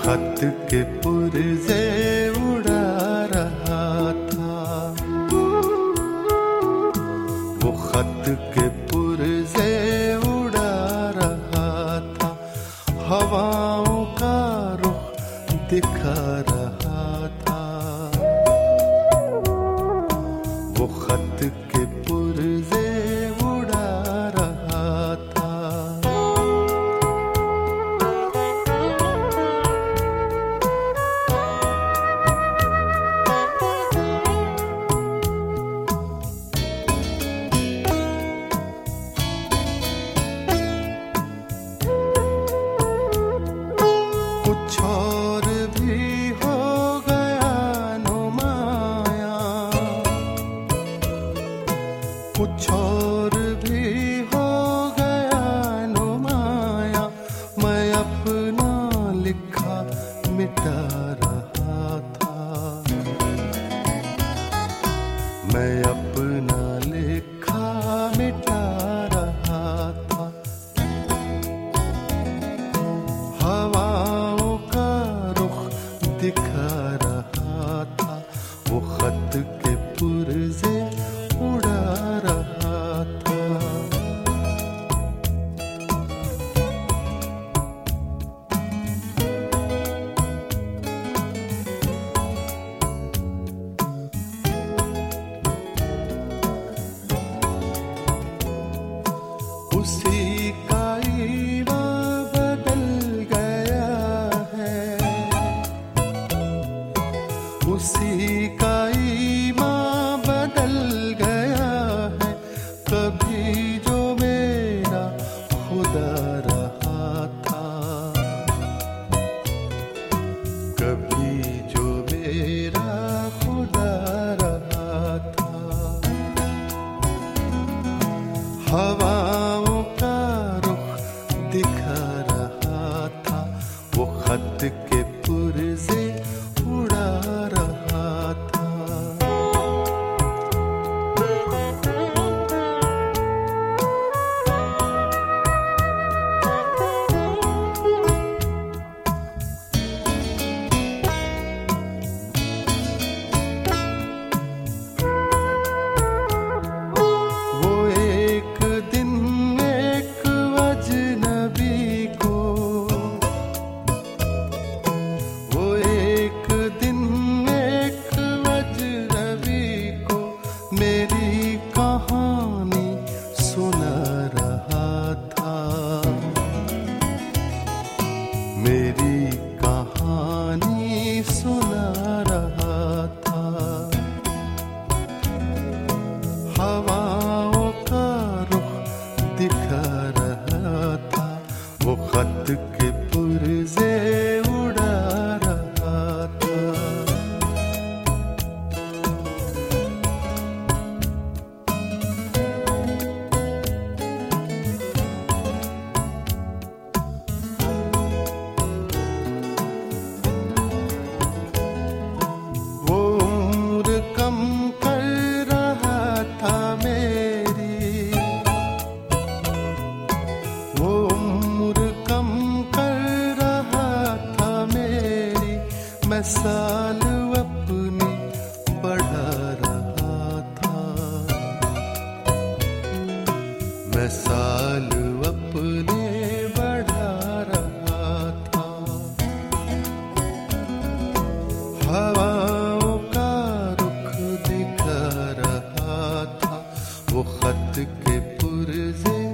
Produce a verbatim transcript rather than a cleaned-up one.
खत के पुर्जे उड़ा रहा था, वो खत के पुर्जे उड़ा रहा था, हवाओं का रुख दिखा रहा था। वो खत के पुर्जे उड़ा रहा था। कुछ और भी हो गया नुमाया, कुछ और भी हो गया नुमाया, मैं अपना लिखा मिटा रहा था, मैं अपना लिखा मिटा रहा था। हवाओं का रुख दिखा रहा था, वो खत के पुर्जे उड़ा रहा था। उसी का ईमान बदल गया है, उसी का ईमान बदल गया है। कभी जो मेरा खुदा रहा था, कभी जो मेरा खुदा रहा था। हवाओं का रुख दिखा रहा था, वो खत के पुर्जे उड़ा रहा था। वो एक दिन एक अजनबी को, वो एक दिन एक अजनबी को मेरी कहानी सुना रहा था, मेरी कहानी सुना रहा था। हवाओं का रुख दिखा रहा था, वो खत के पुर्जे उड़ा रहा था। वो उम्र कम कर रहा था मेरी, वो उम्र कम कर रहा था मेरी, मैं साल अपनी बढ़ा रहा था, मैं साल अपने बढ़ा रहा था। हवाओं का रुख दिखा रहा था, वो खत के पुर्जे